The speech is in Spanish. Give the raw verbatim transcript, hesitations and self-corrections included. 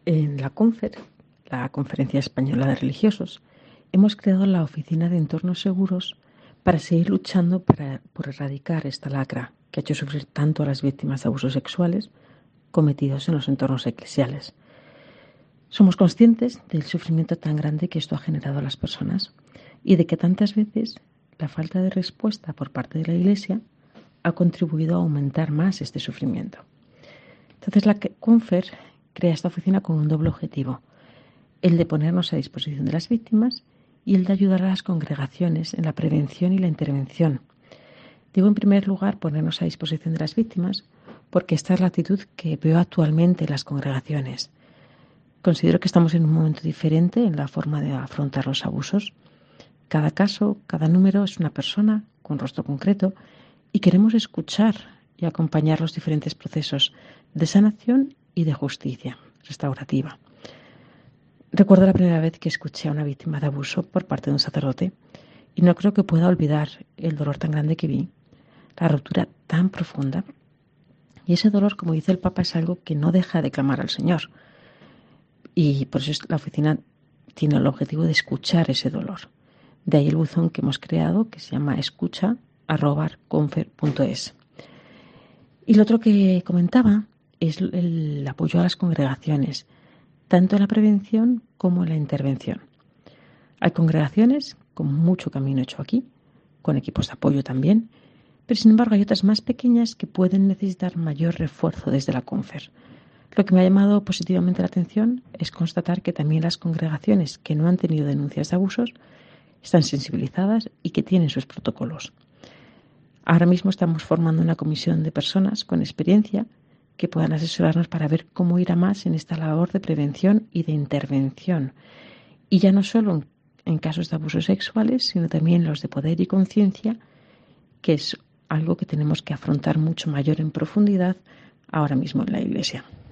En la CONFER, la Conferencia Española de Religiosos, hemos creado la Oficina de Entornos Seguros para seguir luchando para, por erradicar esta lacra que ha hecho sufrir tanto a las víctimas de abusos sexuales cometidos en los entornos eclesiales. Somos conscientes del sufrimiento tan grande que esto ha generado a las personas y de que tantas veces la falta de respuesta por parte de la Iglesia ha contribuido a aumentar más este sufrimiento. Entonces la CONFER crea esta oficina con un doble objetivo, el de ponernos a disposición de las víctimas y el de ayudar a las congregaciones en la prevención y la intervención. Digo, en primer lugar, ponernos a disposición de las víctimas porque esta es la actitud que veo actualmente en las congregaciones. Considero que estamos en un momento diferente en la forma de afrontar los abusos. Cada caso, cada número es una persona con rostro concreto y queremos escuchar y acompañar los diferentes procesos de sanación y de justicia restaurativa. Recuerdo la primera vez que escuché a una víctima de abuso por parte de un sacerdote y no creo que pueda olvidar el dolor tan grande que vi, la ruptura tan profunda. Y ese dolor, como dice el Papa, es algo que no deja de clamar al Señor. Y por eso la oficina tiene el objetivo de escuchar ese dolor. De ahí el buzón que hemos creado, que se llama escucha arroba confer punto es. Y lo otro que comentaba es el apoyo a las congregaciones, tanto en la prevención como en la intervención. Hay congregaciones con mucho camino hecho aquí, con equipos de apoyo también, pero sin embargo hay otras más pequeñas que pueden necesitar mayor refuerzo desde la CONFER. Lo que me ha llamado positivamente la atención es constatar que también las congregaciones que no han tenido denuncias de abusos están sensibilizadas y que tienen sus protocolos. Ahora mismo estamos formando una comisión de personas con experiencia que puedan asesorarnos para ver cómo ir a más en esta labor de prevención y de intervención. Y ya no solo en, en casos de abusos sexuales, sino también los de poder y conciencia, que es algo que tenemos que afrontar mucho mayor en profundidad ahora mismo en la Iglesia.